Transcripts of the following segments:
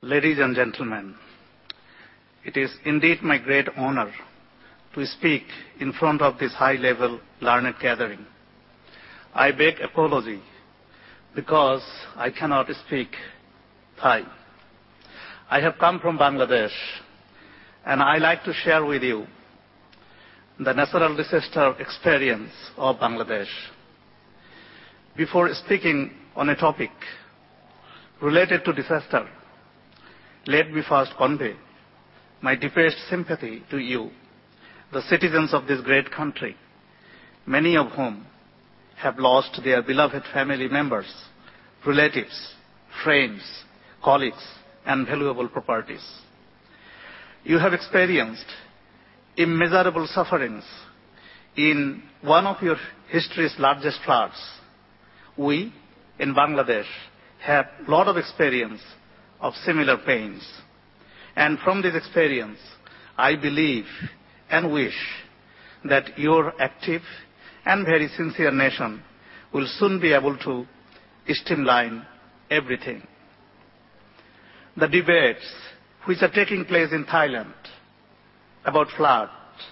Ladies and gentlemen, it is indeed my great honor to speak in front of this high-level learned gathering. I beg apology because I cannot speak Thai. I have come from Bangladesh, and I like to share with you the natural disaster experience of Bangladesh. Before speaking on a topic related to disaster, let me first convey my deepest sympathy to you, the citizens of this great country, many of whom have lost their beloved family members, relatives, friends, colleagues, and valuable properties. You have experienced immeasurable sufferings in one of your history's largest floods. We, in Bangladesh, have a lot of experience of similar pains. And from this experience, I believe and wish that your active and very sincere nation will soon be able to streamline everything. The debates which are taking place in Thailand about flood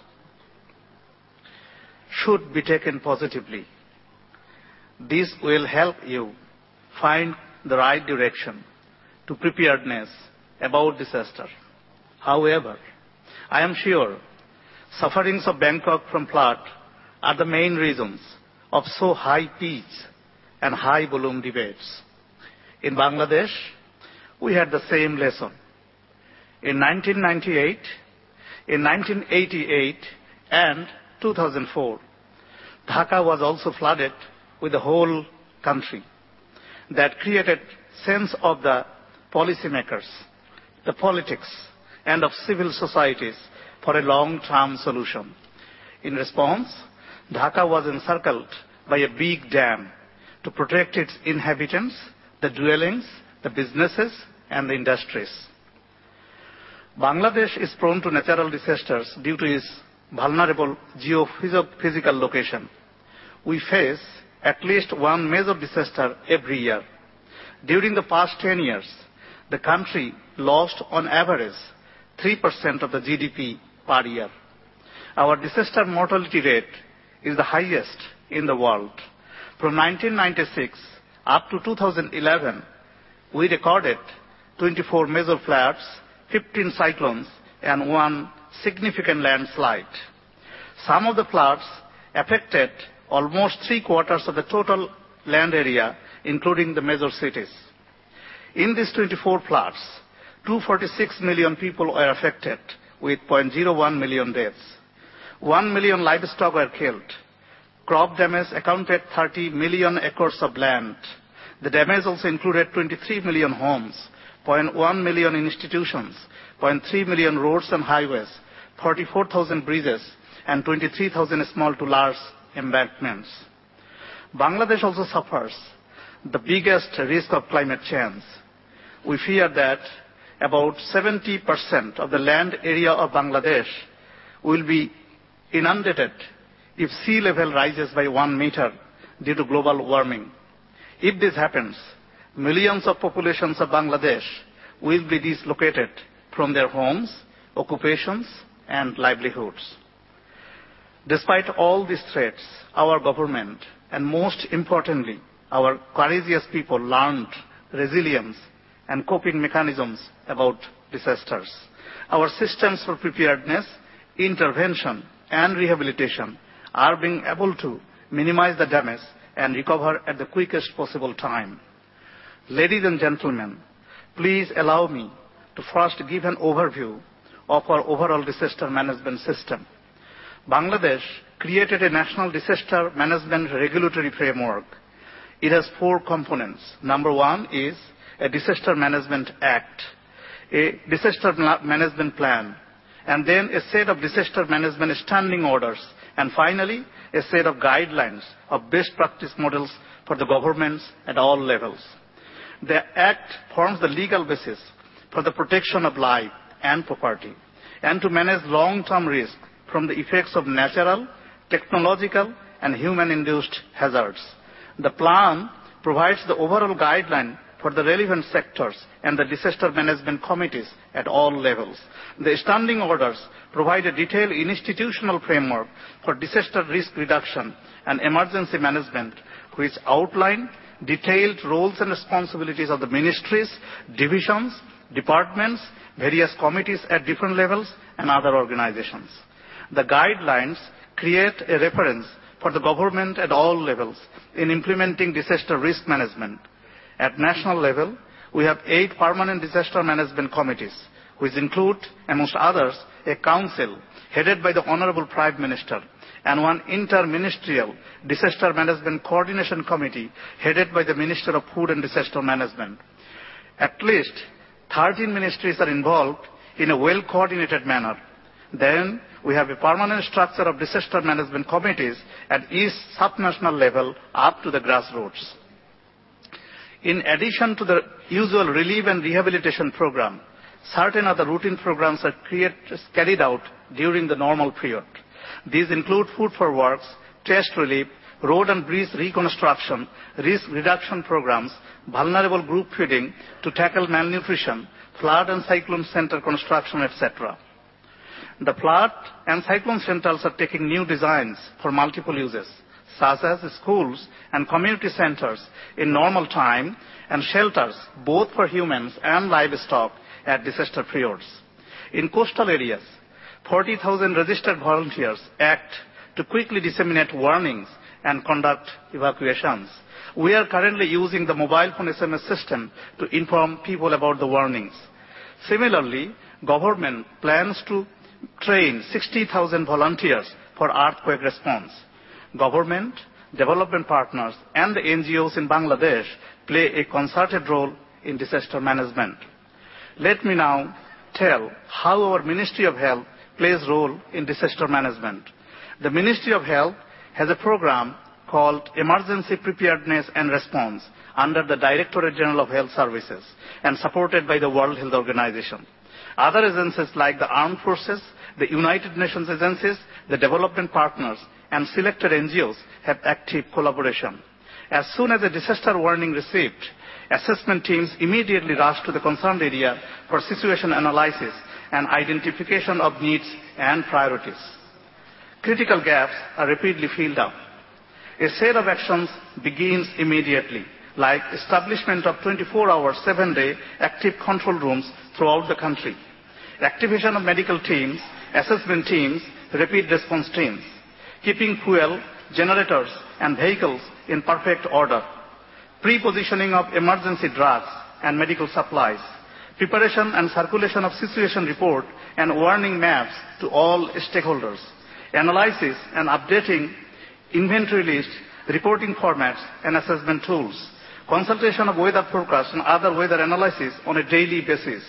should be taken positively. This will help you find the right direction to preparedness about disaster. However, I am sure sufferings of Bangkok from flood are the main reasons of so high pitch and high volume debates. In Bangladesh, we had the same lesson. In 1998, in 1988, and 2004, Dhaka was also flooded with the whole country. That created sense of the policymakers, the politics, and of civil societies for a long-term solution. In response, Dhaka was encircled by a big dam to protect its inhabitants, the dwellings, the businesses, and the industries. Bangladesh is prone to natural disasters due to its vulnerable geophysical location. We face at least one major disaster every year. During the past 10 years, the country lost on average 3% of the GDP per year. Our disaster mortality rate is the highest in the world. From 1996 up to 2011, we recorded 24 major floods, 15 cyclones, and one significant landslide. Some of the floods affected almost 3/4 of the total land area, including the major cities. In these 24 floods, 246 million people were affected, with 0.01 million deaths. 1 million livestock were killed. Crop damage accounted 30 million acres of land. The damage also included 23 million homes, 0.1 million institutions, 0.3 million roads and highways, 44,000 bridges, and 23,000 small to large embankments. Bangladesh also suffers the biggest risk of climate change. We fear that about 70% of the land area of Bangladesh will be inundated if sea level rises by 1 meter due to global warming. If this happens, millions of populations of Bangladesh will be dislocated from their homes, occupations, and livelihoods. Despite all these threats, our government, and most importantly, our courageous people, learned resilience and coping mechanisms about disasters. Our systems for preparedness, intervention, and rehabilitation are being able to minimize the damage and recover at the quickest possible time. Ladies and gentlemen, please allow me to first give an overview of our overall disaster management system. Bangladesh created a national disaster management regulatory framework. It has 4 components. Number 1 is a Disaster Management Act, a Disaster Management Plan, and then a set of disaster management standing orders, and finally, a set of guidelines of best practice models for the governments at all levels. The Act forms the legal basis for the protection of life and property, and to manage long-term risk from the effects of natural, technological, and human-induced hazards. The plan provides the overall guideline for the relevant sectors and the disaster management committees at all levels. The standing orders provide a detailed institutional framework for disaster risk reduction and emergency management, which outline detailed roles and responsibilities of the ministries, divisions, departments, various committees at different levels, and other organizations. The guidelines create a reference for the government at all levels in implementing disaster risk management. At national level, we have 8 permanent disaster management committees, which include, amongst others, a council headed by the Honorable Prime Minister and one inter-ministerial disaster management coordination committee headed by the Minister of Food and Disaster Management. At least 13 ministries are involved in a well-coordinated manner. Then we have a permanent structure of disaster management committees at each subnational level up to the grassroots. In addition to the usual relief and rehabilitation program, certain other routine programs are carried out during the normal period. These include food for works, test relief, road and bridge reconstruction, risk reduction programs, vulnerable group feeding to tackle malnutrition, flood and cyclone center construction, etc. The flood and cyclone centers are taking new designs for multiple uses, such as schools and community centers in normal time and shelters both for humans and livestock at disaster periods. In coastal areas, 40,000 registered volunteers act to quickly disseminate warnings and conduct evacuations. We are currently using the mobile phone SMS system to inform people about the warnings. Similarly, government plans to train 60,000 volunteers for earthquake response. Government, development partners, and the NGOs in Bangladesh play a concerted role in disaster management. Let me now tell how our Ministry of Health plays a role in disaster management. The Ministry of Health has a program called Emergency Preparedness and Response under the Directorate General of Health Services and supported by the World Health Organization. Other agencies like the Armed Forces, the United Nations agencies, the development partners, and selected NGOs have active collaboration. As soon as a disaster warning received, assessment teams immediately rush to the concerned area for situation analysis and identification of needs and priorities. Critical gaps are rapidly filled up. A set of actions begins immediately, like establishment of 24-hour, 7-day active control rooms throughout the country, activation of medical teams, assessment teams, rapid response teams, keeping fuel, generators, and vehicles in perfect order, pre-positioning of emergency drugs and medical supplies, preparation and circulation of situation report and warning maps to all stakeholders, analysis and updating inventory lists, reporting formats, and assessment tools, consultation of weather forecasts and other weather analysis on a daily basis,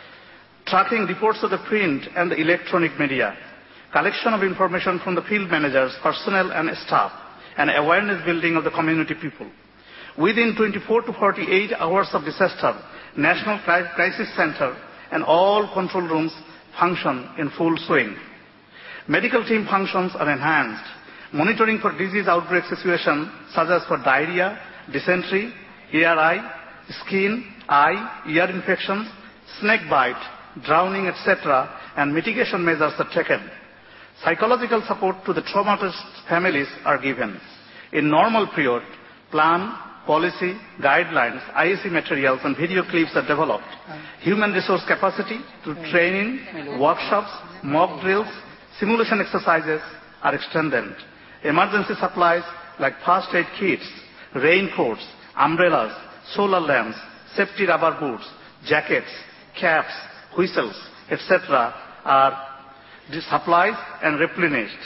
tracking reports of the print and the electronic media, collection of information from the field managers, personnel, and staff, and awareness building of the community people. Within 24 to 48 hours of disaster, National Crisis Center and all control rooms function in full swing. Medical team functions are enhanced. Monitoring for disease outbreak situations such as for diarrhea, dysentery, ARI, skin, eye, ear infections, snake bite, drowning, etc., and mitigation measures are taken. Psychological support to the traumatized families are given. In normal period, plan, policy, guidelines, IEC materials, and video clips are developed. Human resource capacity through training, workshops, mock drills, simulation exercises are extended. Emergency supplies like first aid kits, raincoats, umbrellas, solar lamps, safety rubber boots, jackets, caps, whistles, etc. are supplied and replenished.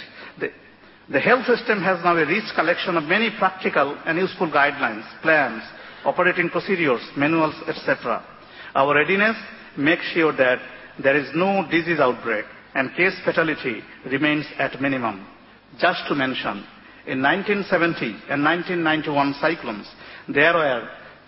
The health system has now a rich collection of many practical and useful guidelines, plans, operating procedures, manuals, etc. Our readiness makes sure that there is no disease outbreak and case fatality remains at minimum. Just to mention, in 1970 and 1991 cyclones, there were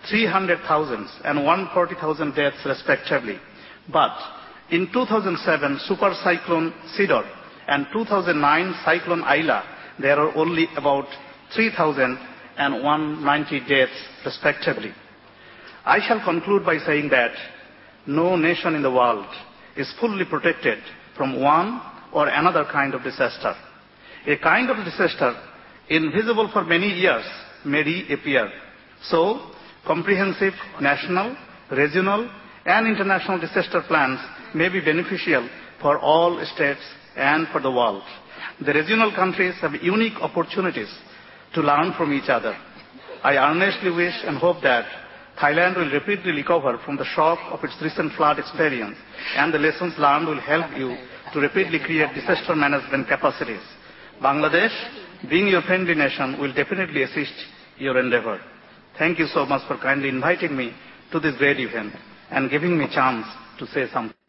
300,000 and 140,000 deaths respectively. But in 2007 super cyclone Sidr and 2009 cyclone Aila, there are only about 3,000 and 190 deaths respectively. I shall conclude by saying that no nation in the world is fully protected from one or another kind of disaster. A kind of disaster invisible for many years may reappear. So, comprehensive national, regional, and international disaster plans may be beneficial for all states and for the world. The regional countries have unique opportunities to learn from each other. I earnestly wish and hope that Thailand will rapidly recover from the shock of its recent flood experience, and the lessons learned will help you to rapidly create disaster management capacities. Bangladesh, being your friendly nation, will definitely assist your endeavor. Thank you so much for kindly inviting me to this great event and giving me a chance to say something.